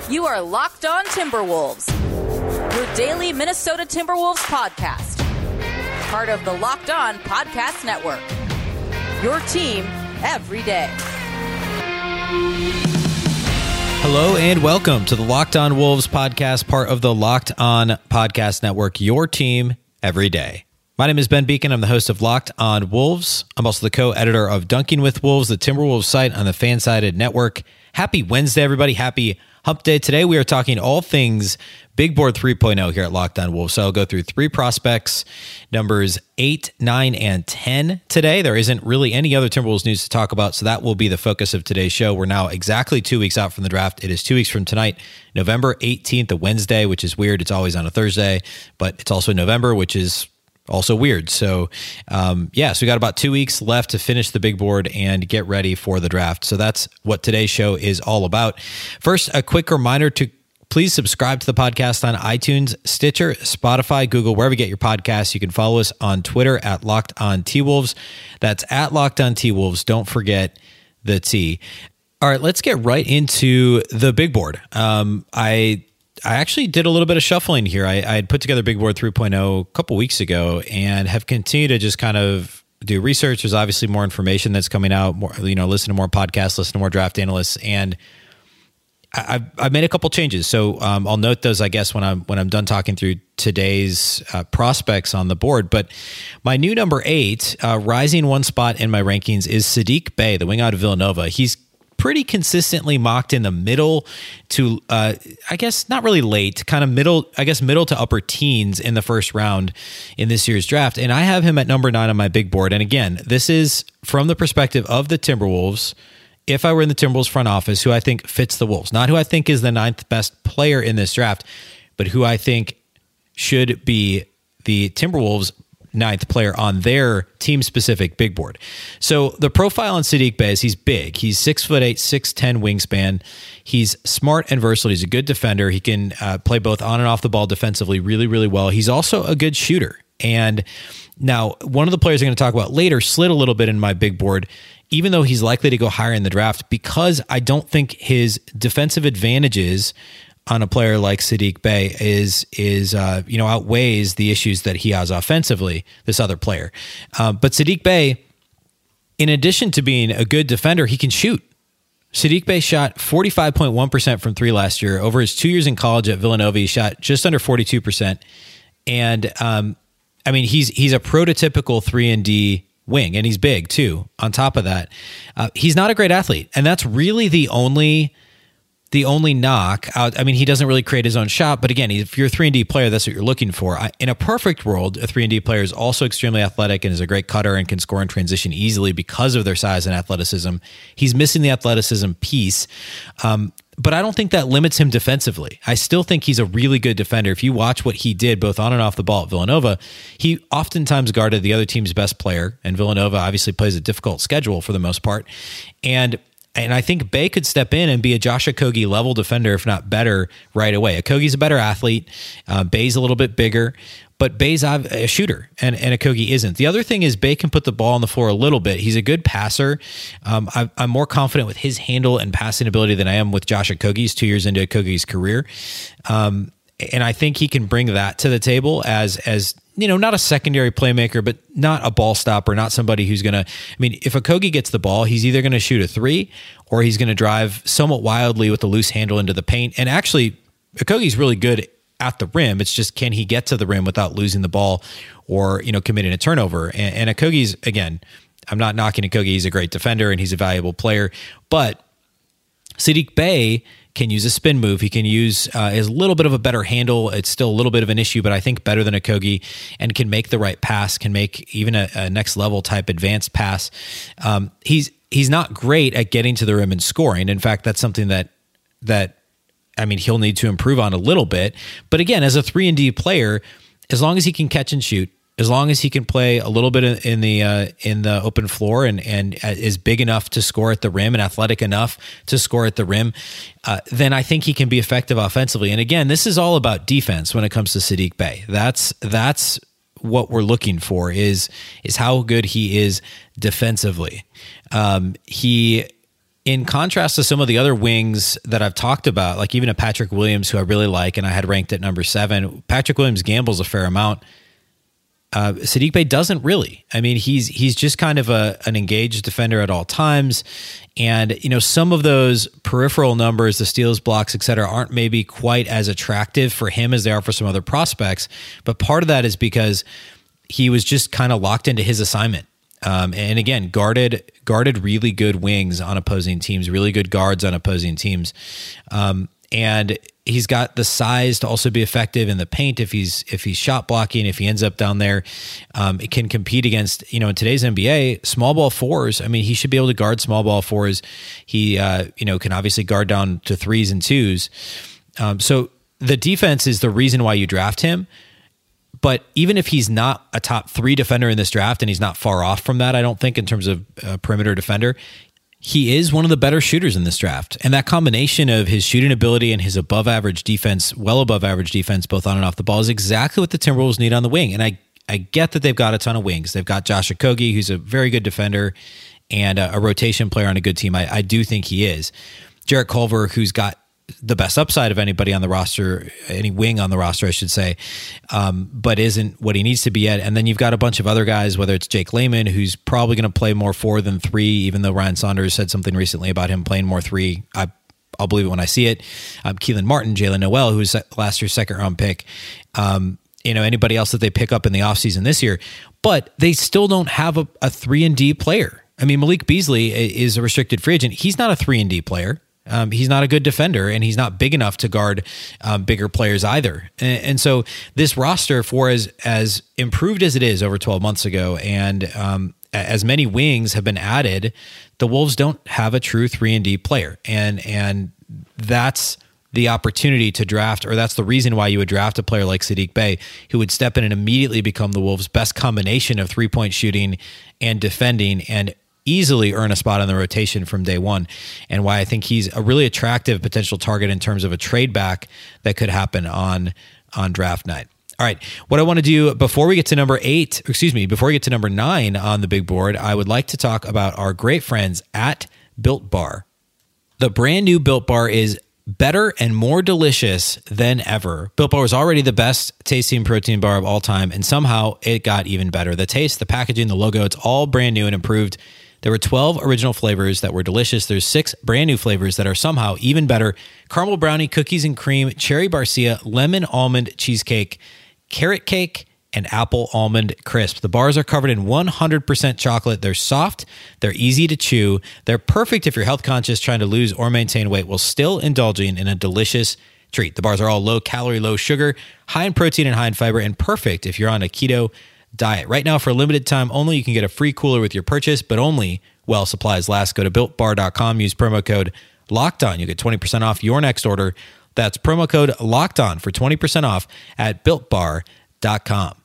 You are Locked On Timberwolves, your daily Minnesota Timberwolves podcast. Part of the Locked On Podcast Network. Your team every day. Hello and welcome to the Locked On Wolves podcast, part of the Locked On Podcast Network, your team every day. My name is Ben Beacon. I'm the host of Locked On Wolves. I'm also the co-editor of Dunking with Wolves, the Timberwolves site on the Fansided Network. Happy Wednesday, everybody. Happy Hump Day. Today we are talking all things Big Board 3.0 here at Locked On Wolves. So I'll go through three prospects, numbers 8, 9, and 10 today. There isn't really any other Timberwolves news to talk about, so that will be the focus of today's show. We're now exactly 2 weeks out from the draft. It is 2 weeks from tonight, November 18th, a Wednesday, which is weird. It's always on a Thursday, but it's also November, which is also weird. So, so we got about 2 weeks left to finish the big board and get ready for the draft. So that's what today's show is all about. First, a quick reminder to please subscribe to the podcast on iTunes, Stitcher, Spotify, Google, wherever you get your podcasts. You can follow us on Twitter at Locked On T-Wolves. That's at Locked On T-Wolves. Don't forget the T. All right, let's get right into the big board. I actually did a little bit of shuffling here. I had put together Big Board 3.0 a couple weeks ago and have continued to just kind of do research. There's obviously more information that's coming out, more, listen to more podcasts, listen to more draft analysts, and I've made a couple changes. So I'll note those, I guess, when I'm done talking through today's prospects on the board. But my new number 8, rising one spot in my rankings, is Saddiq Bey, the wing out of Villanova. He's pretty consistently mocked in the middle to, I guess not really late, kind of middle to upper teens in the first round in this year's draft. And I have him at number 9 on my big board. And again, this is from the perspective of the Timberwolves. If I were in the Timberwolves front office, who I think fits the Wolves, not who I think is the 9th best player in this draft, but who I think should be the Timberwolves' 9th player on their team-specific big board. So the profile on Saddiq Bey is he's big. He's 6'8", 6'10" wingspan. He's smart and versatile. He's a good defender. He can play both on and off the ball defensively really, really well. He's also a good shooter. And now, one of the players I'm going to talk about later slid a little bit in my big board, even though he's likely to go higher in the draft, because I don't think his defensive advantages on a player like Saddiq Bey is outweighs the issues that he has offensively, this other player. But Saddiq Bey, in addition to being a good defender, he can shoot. Saddiq Bey shot 45.1% from three last year. Over his 2 years in college at Villanova, he shot just under 42%. And he's a prototypical 3-and-D wing, and he's big too. On top of that, he's not a great athlete, and that's really the only knock out. He doesn't really create his own shot, but again, if you're a 3-and-D player, that's what you're looking for. In a perfect world, a 3-and-D player is also extremely athletic and is a great cutter and can score in transition easily because of their size and athleticism. He's missing the athleticism piece, but I don't think that limits him defensively. I still think he's a really good defender. If you watch what he did both on and off the ball at Villanova, he oftentimes guarded the other team's best player, and Villanova obviously plays a difficult schedule for the most part. And I think Bey could step in and be a Josh Okogie level defender, if not better, right away. Okogie's a better athlete. Bey's a little bit bigger, but Bey's a shooter, and Okogie isn't. The other thing is Bey can put the ball on the floor a little bit. He's a good passer. I'm more confident with his handle and passing ability than I am with Josh Okogie's 2 years into Okogie's career. And I think he can bring that to the table as not a secondary playmaker, but not a ball stopper, not somebody who's going to, if Okogie gets the ball, he's either going to shoot a 3 or he's going to drive somewhat wildly with a loose handle into the paint. And actually, Okogie's really good at the rim. It's just, can he get to the rim without losing the ball or, committing a turnover? And Okogie's, again, I'm not knocking Okogie. He's a great defender and he's a valuable player, but Saddiq Bey can use a spin move. He can use his little bit of a better handle. It's still a little bit of an issue, but I think better than Okogie, and can make the right pass, can make even a next level type advanced pass. He's not great at getting to the rim and scoring. In fact, that's something that he'll need to improve on a little bit. But again, as a 3-and-D player, as long as he can catch and shoot, as long as he can play a little bit in the open floor and is big enough to score at the rim and athletic enough to score at the rim, then I think he can be effective offensively. And again, this is all about defense when it comes to Saddiq Bey. That's what we're looking for is how good he is defensively. He in contrast to some of the other wings that I've talked about, like even a Patrick Williams, who I really like and I had ranked at number 7, Patrick Williams gambles a fair amount. Saddiq Bey doesn't really. I mean, he's just kind of an engaged defender at all times. And, some of those peripheral numbers, the steals, blocks, et cetera, aren't maybe quite as attractive for him as they are for some other prospects. But part of that is because he was just kind of locked into his assignment. And again, guarded really good wings on opposing teams, really good guards on opposing teams. And he's got the size to also be effective in the paint if he's shot blocking, if he ends up down there. It can compete against, in today's NBA, small ball fours. I mean, he should be able to guard small ball fours. He, can obviously guard down to 3s and 2s. So the defense is the reason why you draft him. But even if he's not a top 3 defender in this draft, and he's not far off from that, I don't think, in terms of perimeter defender, he is one of the better shooters in this draft. And that combination of his shooting ability and his above average defense, well above average defense, both on and off the ball, is exactly what the Timberwolves need on the wing. And I get that they've got a ton of wings. They've got Josh Okogie, who's a very good defender and a rotation player on a good team. I do think he is. Jarrett Culver, who's got the best upside of anybody on the roster, any wing on the roster, I should say, but isn't what he needs to be yet. And then you've got a bunch of other guys, whether it's Jake Layman, who's probably going to play more 4 than 3, even though Ryan Saunders said something recently about him playing more 3. I'll believe it when I see it. Keelan Martin, Jalen Noel, who's last year's second-round pick. Anybody else that they pick up in the offseason this year. But they still don't have a 3-and-D player. I mean, Malik Beasley is a restricted free agent. He's not a 3-and-D player. He's not a good defender, and he's not big enough to guard bigger players either. And so this roster, for as improved as it is over 12 months ago, and as many wings have been added, the Wolves don't have a true 3-and-D player. And that's the opportunity to draft, or that's the reason why you would draft a player like Saddiq Bey, who would step in and immediately become the Wolves' best combination of 3-point shooting and defending, and easily earn a spot on the rotation from day one, and why I think he's a really attractive potential target in terms of a trade back that could happen on draft night. All right, what I want to do before we get to number 9 on the big board, I would like to talk about our great friends at Built Bar. The brand new Built Bar is better and more delicious than ever. Built Bar was already the best tasting protein bar of all time, and somehow it got even better. The taste, the packaging, the logo, it's all brand new and improved. There were 12 original flavors that were delicious. There's 6 brand new flavors that are somehow even better. Caramel brownie, cookies and cream, cherry barcia, lemon almond cheesecake, carrot cake, and apple almond crisp. The bars are covered in 100% chocolate. They're soft. They're easy to chew. They're perfect if you're health conscious, trying to lose or maintain weight while still indulging in a delicious treat. The bars are all low calorie, low sugar, high in protein and high in fiber, and perfect if you're on a keto diet. Right now, for a limited time only, you can get a free cooler with your purchase, but only while supplies last. Go to BuiltBar.com, use promo code LOCKEDON. You'll get 20% off your next order. That's promo code LOCKEDON for 20% off at BuiltBar.com.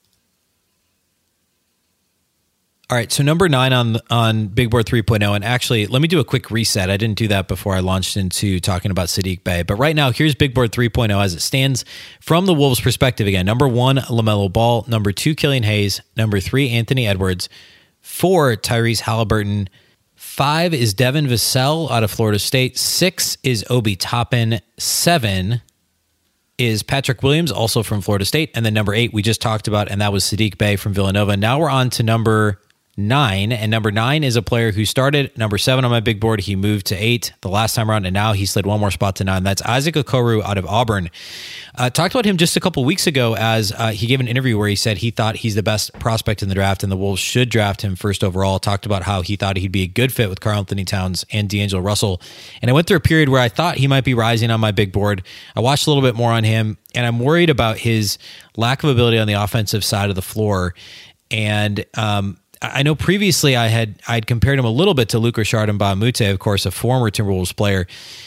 All right, so number 9 on Big Board 3.0, and actually, let me do a quick reset. I didn't do that before I launched into talking about Saddiq Bey, but right now, here's Big Board 3.0 as it stands from the Wolves' perspective again. Number 1, LaMelo Ball. Number 2, Killian Hayes. Number 3, Anthony Edwards. 4, Tyrese Halliburton. 5 is Devin Vassell out of Florida State. 6 is Obi Toppin. 7 is Patrick Williams, also from Florida State. And then number 8, we just talked about, and that was Saddiq Bey from Villanova. Now we're on to number 9, and number 9 is a player who started number 7 on my big board. He moved to 8 the last time around, and now he slid one more spot to 9. That's Isaac Okoro out of Auburn. Talked about him just a couple weeks ago as he gave an interview where he said he thought he's the best prospect in the draft and the Wolves should draft him first overall. Talked about how he thought he'd be a good fit with Karl Anthony Towns and D'Angelo Russell. And I went through a period where I thought he might be rising on my big board. I watched a little bit more on him, and I'm worried about his lack of ability on the offensive side of the floor. And I know previously I'd compared him a little bit to Luc Richard Mbah-a-Moute, of course, a former Timberwolves player.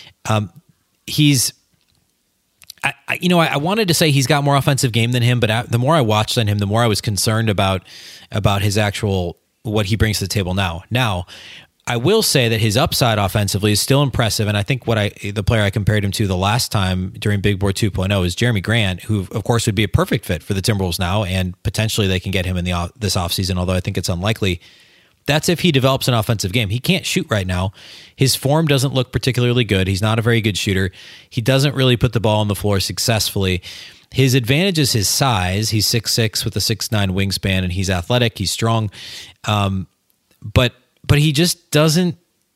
I wanted to say he's got more offensive game than him, but the more I watched on him, the more I was concerned about his actual, what he brings to the table now. Now, I will say that his upside offensively is still impressive, and I think the player I compared him to the last time during Big Board 2.0 is Jeremy Grant, who of course would be a perfect fit for the Timberwolves now, and potentially they can get him in this offseason, although I think it's unlikely that's if he develops an offensive game. He can't shoot right now. His form doesn't look particularly good. He's not a very good shooter. He doesn't really put the ball on the floor successfully. His advantage is his size. He's 6'6" with a 6'9" wingspan, and he's athletic. He's strong. But he just doesn't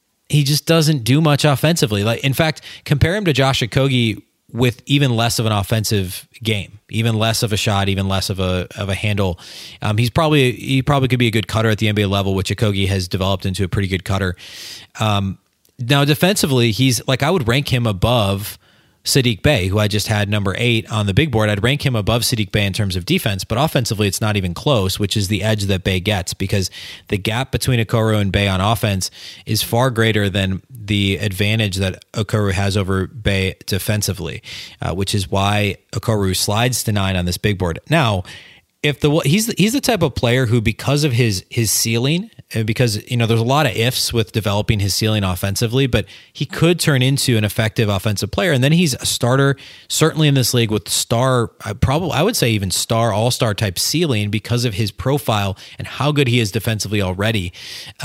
do much offensively. Like, in fact, compare him to Josh Okogie with even less of an offensive game, even less of a shot, even less of a handle. He probably could be a good cutter at the NBA level, which Okogie has developed into a pretty good cutter. Now defensively, he's like, I would rank him above Saddiq Bey, who I just had number 8 on the big board. I'd rank him above Saddiq Bey in terms of defense, but offensively it's not even close, which is the edge that Bey gets, because the gap between Okoro and Bey on offense is far greater than the advantage that Okoro has over Bey defensively, which is why Okoro slides to 9 on this big board. Now, if he's the type of player who, because of his ceiling, because there's a lot of ifs with developing his ceiling offensively, but he could turn into an effective offensive player, and then he's a starter certainly in this league with I would say even all-star type ceiling because of his profile and how good he is defensively already.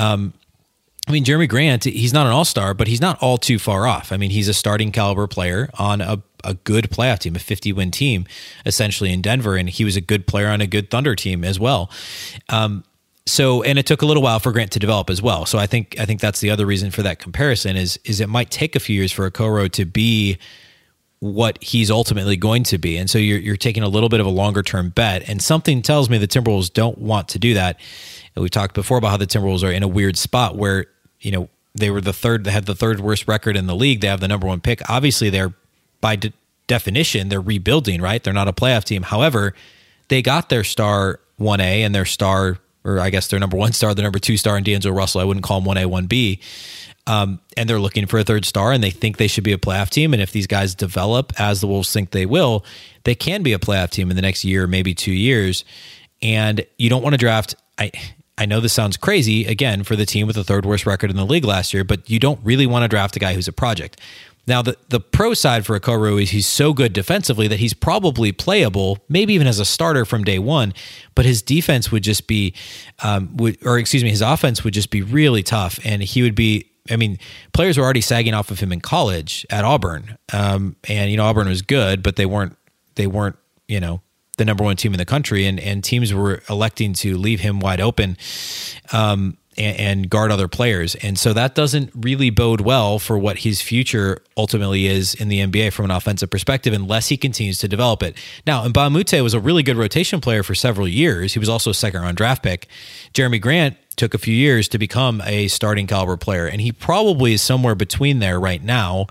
Jeremy Grant, he's not an all-star, but he's not all too far off. He's a starting caliber player on a good playoff team, a 50-win team, essentially in Denver, and he was a good player on a good Thunder team as well. And it took a little while for Grant to develop as well. So I think that's the other reason for that comparison is it might take a few years for Okoro to be what he's ultimately going to be. And so you're taking a little bit of a longer term bet, and something tells me the Timberwolves don't want to do that. And we talked before about how the Timberwolves are in a weird spot where, they had the third worst record in the league. They have the number 1 pick. Obviously they're, by definition, they're rebuilding, right? They're not a playoff team. However, they got their star 1A and their star, or I guess their number 1 star, the number 2 star in D'Angelo Russell. I wouldn't call him 1A, 1B. And they're looking for a third star, and they think they should be a playoff team. And if these guys develop as the Wolves think they will, they can be a playoff team in the next year, maybe 2 years. And you don't want to draft. I know this sounds crazy, again, for the team with the third worst record in the league last year, but you don't really want to draft a guy who's a project. Now, the pro side for Okoro is he's so good defensively that he's probably playable, maybe even as a starter from day one, but his defense would just be, his offense would just be really tough, and he would be, players were already sagging off of him in college at Auburn, and Auburn was good, but they weren't the number 1 team in the country, and teams were electing to leave him wide open and guard other players. And so that doesn't really bode well for what his future ultimately is in the NBA from an offensive perspective, unless he continues to develop it. Now, Mbah a Moute was a really good rotation player for several years. He was also a second-round draft pick. Jeremy Grant took a few years to become a starting caliber player, and he probably is somewhere between there right now.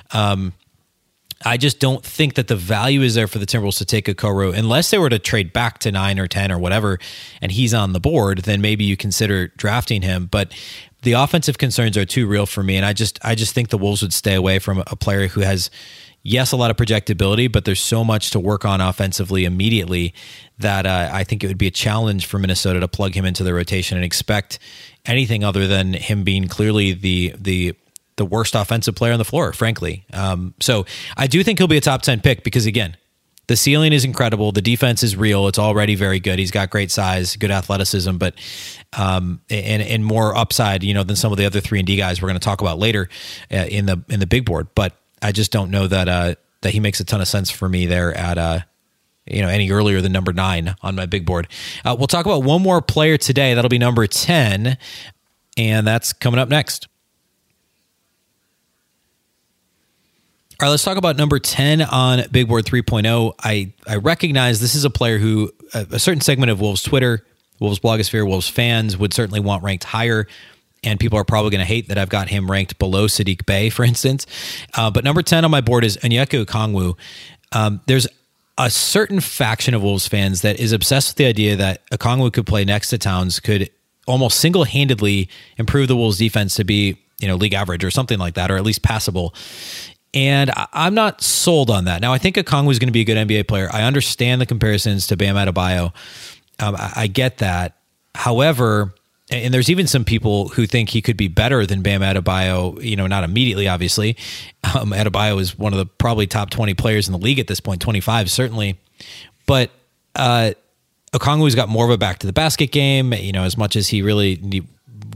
I just don't think that the value is there for the Timberwolves to take Okoro unless they were to trade back to 9 or 10 or whatever, and he's on the board, then maybe you consider drafting him. But the offensive concerns are too real for me, and I just think the Wolves would stay away from a player who has, yes, a lot of projectability, but there's so much to work on offensively immediately that I think it would be a challenge for Minnesota to plug him into the rotation and expect anything other than him being clearly the worst offensive player on the floor, frankly. So I do think he'll be a top 10 pick because, again, the ceiling is incredible. The defense is real. It's already very good. He's got great size, good athleticism, but and more upside, than some of the other 3-and-D guys we're going to talk about later in the big board. But I just don't know that he makes a ton of sense for me there at any earlier than number 9 on my big board. We'll talk about one more player today. That'll be number 10, and that's coming up next. All right, let's talk about number 10 on Big Board 3.0. I recognize this is a player who a certain segment of Wolves Twitter, Wolves blogosphere, Wolves fans would certainly want ranked higher, and people are probably going to hate that I've got him ranked below Saddiq Bey, for instance. But number 10 on my board is Onyeka Okongwu. There's a certain faction of Wolves fans that is obsessed with the idea that Okongwu could play next to Towns, could almost single-handedly improve the Wolves defense to be league average or something like that, or at least passable. And I'm not sold on that. Now, I think Okongwu is going to be a good NBA player. I understand the comparisons to Bam Adebayo. I get that. However, and there's even some people who think he could be better than Bam Adebayo, not immediately, obviously. Adebayo is one of the probably top 20 players in the league at this point, 25 certainly. But Okongwu's got more of a back-to-the-basket game, as much as he really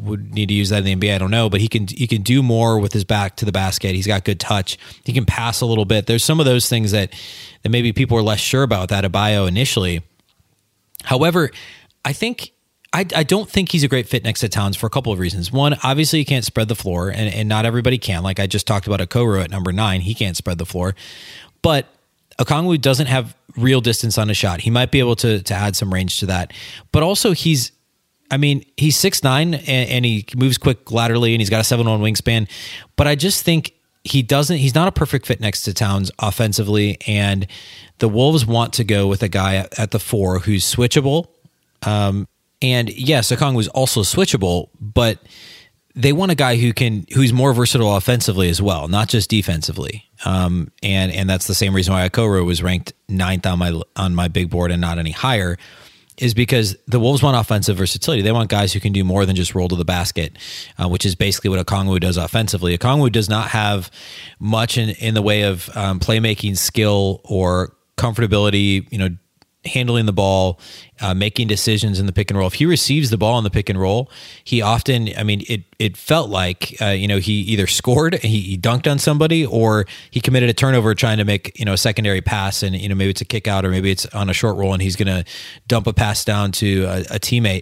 would need to use that in the NBA. I don't know, but he can do more with his back to the basket. He's got good touch. He can pass a little bit. There's some of those things that maybe people are less sure about with Adebayo initially. However, I don't think he's a great fit next to Towns for a couple of reasons. One, obviously he can't spread the floor, and not everybody can. Like I just talked about Okoro at number 9. He can't spread the floor. But Okongwu doesn't have real distance on a shot. He might be able to add some range to that. But also he's 6'9", and he moves quick laterally, and he's got a 7'1" wingspan. But I just think he's not a perfect fit next to Towns offensively, and the Wolves want to go with a guy at the 4 who's switchable. And yes, Okongwu is also switchable, but they want a guy who's more versatile offensively as well, not just defensively. And that's the same reason why Okoro was ranked 9th on my big board and not any higher, is because the Wolves want offensive versatility. They want guys who can do more than just roll to the basket, which is basically what Okongwu does offensively. Okongwu does not have much in the way of playmaking skill or comfortability, handling the ball, making decisions in the pick and roll. If he receives the ball in the pick and roll, he often, it felt like, he either scored, he dunked on somebody, or he committed a turnover trying to make, a secondary pass, and, maybe it's a kick out, or maybe it's on a short roll and he's going to dump a pass down to a teammate.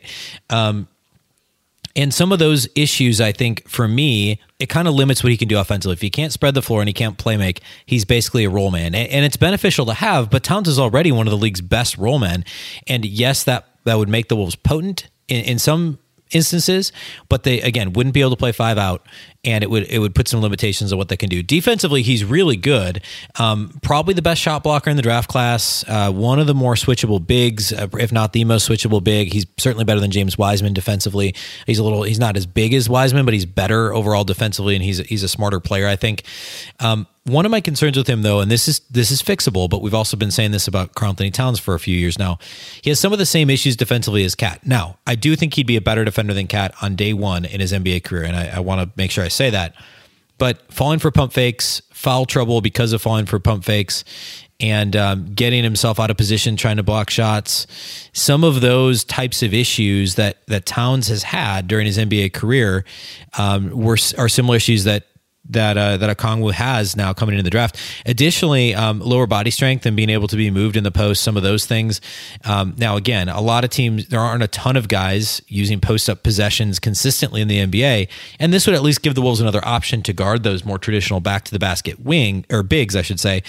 And some of those issues, I think, for me, it kind of limits what he can do offensively. If he can't spread the floor and he can't play make, he's basically a roll man. And it's beneficial to have, but Towns is already one of the league's best roll men. And yes, that would make the Wolves potent in some instances, but they, again, wouldn't be able to play 5 out, and it would put some limitations on what they can do. Defensively, he's really good. Probably the best shot blocker in the draft class. One of the more switchable bigs, if not the most switchable big. He's certainly better than James Wiseman defensively. He's not as big as Wiseman, but he's better overall defensively, and he's a smarter player, I think. One of my concerns with him, though, and this is fixable, but we've also been saying this about Karl-Anthony Towns for a few years now. He has some of the same issues defensively as Cat. Now, I do think he'd be a better defender than Cat on day one in his NBA career, and I want to make sure I say that. But falling for pump fakes, foul trouble because of falling for pump fakes, and getting himself out of position, trying to block shots, some of those types of issues that Towns has had during his NBA career are similar issues that Okongwu has now coming into the draft. Additionally, lower body strength and being able to be moved in the post, some of those things. Now, again, a lot of teams, there aren't a ton of guys using post-up possessions consistently in the NBA, and this would at least give the Wolves another option to guard those more traditional back-to-the-basket bigs, I should say,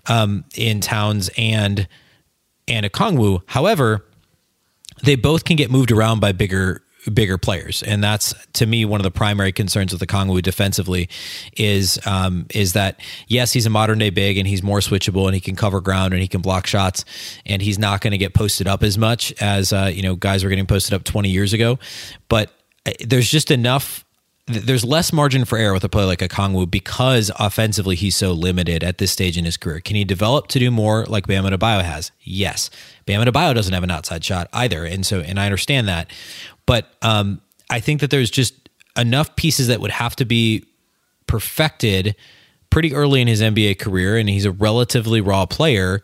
in Towns and Okongwu. However, they both can get moved around by bigger players, and that's, to me, one of the primary concerns with Okongwu defensively is that yes, he's a modern day big and he's more switchable and he can cover ground and he can block shots, and he's not going to get posted up as much as guys were getting posted up 20 years ago, but there's just there's less margin for error with a player like Okongwu because offensively he's so limited at this stage in his career. Can he develop to do more like Bam Adebayo has? Yes. Bam Adebayo doesn't have an outside shot either, and I understand that. But I think that there's just enough pieces that would have to be perfected pretty early in his NBA career, and he's a relatively raw player,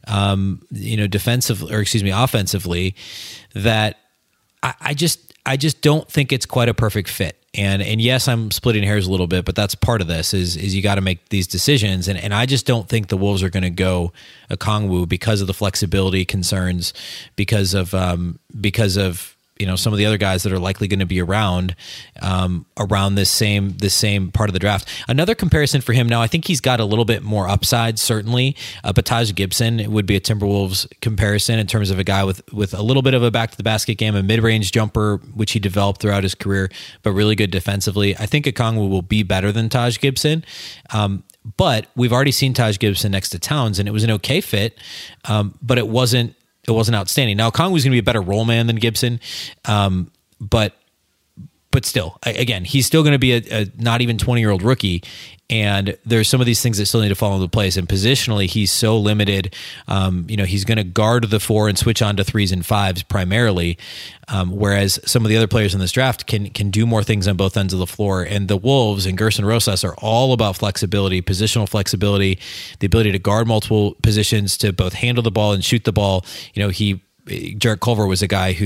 offensively, that I just don't think it's quite a perfect fit. And yes, I'm splitting hairs a little bit, but that's part of this is you got to make these decisions. And I just don't think the Wolves are going to go Okongwu because of the flexibility concerns, because of some of the other guys that are likely going to be around this same part of the draft. Another comparison for him now, I think he's got a little bit more upside, certainly. But Taj Gibson would be a Timberwolves comparison in terms of a guy with a little bit of a back to the basket game, a mid-range jumper, which he developed throughout his career, but really good defensively. I think Okongwu will be better than Taj Gibson. But we've already seen Taj Gibson next to Towns, and it was an okay fit, but it wasn't outstanding. Now, Okongwu's going to be a better roll man than Gibson, but still, again, he's still going to be a not even 20-year-old rookie, and there's some of these things that still need to fall into place. And positionally, he's so limited. He's going to guard the 4 and switch on to 3s and 5s primarily, whereas some of the other players in this draft can do more things on both ends of the floor. And the Wolves and Gerson Rosas are all about flexibility, positional flexibility, the ability to guard multiple positions, to both handle the ball and shoot the ball. Jarrett Culver was a guy who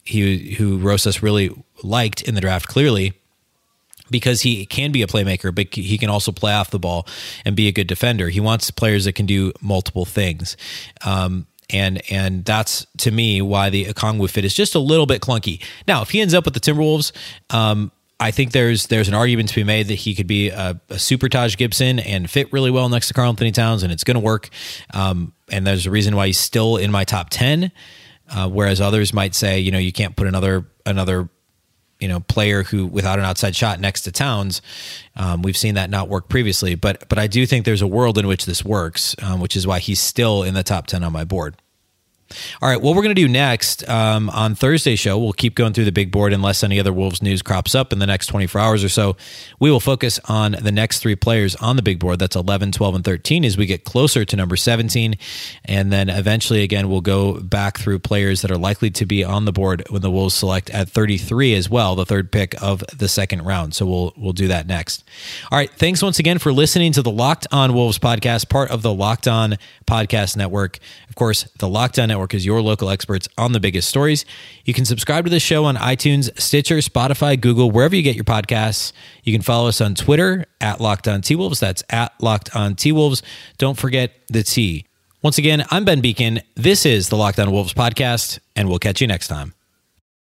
who Rosas really liked in the draft, clearly, because he can be a playmaker, but he can also play off the ball and be a good defender. He wants players that can do multiple things. And that's, to me, why the Okongwu fit is just a little bit clunky. Now, if he ends up with the Timberwolves, I think there's an argument to be made that he could be a super Taj Gibson and fit really well next to Karl-Anthony Towns, and it's going to work. And there's a reason why he's still in my top 10, whereas others might say, you can't put another player who without an outside shot next to Towns. We've seen that not work previously, but I do think there's a world in which this works, which is why he's still in the top 10 on my board. All right, what we're going to do next on Thursday's show, we'll keep going through the big board unless any other Wolves news crops up in the next 24 hours or so. We will focus on the next three players on the big board. That's 11, 12, and 13 as we get closer to number 17. And then eventually, again, we'll go back through players that are likely to be on the board when the Wolves select at 33 as well, the third pick of the second round. So we'll do that next. All right, thanks once again for listening to the Locked On Wolves podcast, part of the Locked On Podcast Network. Of course, the Locked On Network is your local experts on the biggest stories. You can subscribe to the show on iTunes, Stitcher, Spotify, Google, wherever you get your podcasts. You can follow us on Twitter at Locked On T-Wolves. That's at Locked On T-Wolves. Don't forget the T. Once again, I'm Ben Beecken. This is the Locked On Wolves podcast, and we'll catch you next time.